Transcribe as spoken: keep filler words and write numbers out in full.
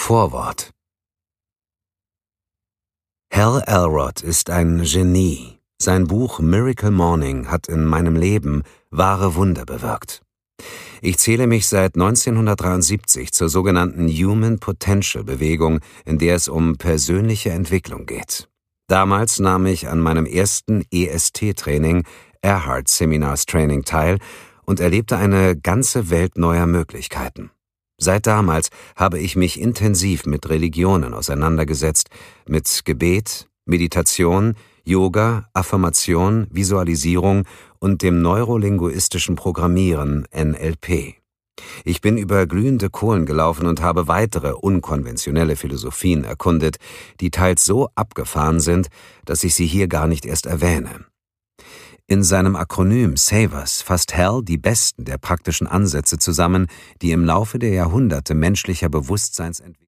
Vorwort. Hal Elrod ist ein Genie. Sein Buch Miracle Morning hat in meinem Leben wahre Wunder bewirkt. Ich zähle mich seit neunzehnhundertdreiundsiebzig zur sogenannten Human Potential Bewegung, in der es um persönliche Entwicklung geht. Damals nahm ich an meinem ersten E S T-Training, Erhard Seminars Training, teil und erlebte eine ganze Welt neuer Möglichkeiten. Seit damals habe ich mich intensiv mit Religionen auseinandergesetzt, mit Gebet, Meditation, Yoga, Affirmation, Visualisierung und dem neurolinguistischen Programmieren N L P. Ich bin über glühende Kohlen gelaufen und habe weitere unkonventionelle Philosophien erkundet, die teils so abgefahren sind, dass ich sie hier gar nicht erst erwähne. In seinem Akronym SAVERS fasst Hal die besten der praktischen Ansätze zusammen, die im Laufe der Jahrhunderte menschlicher Bewusstseinsentwicklung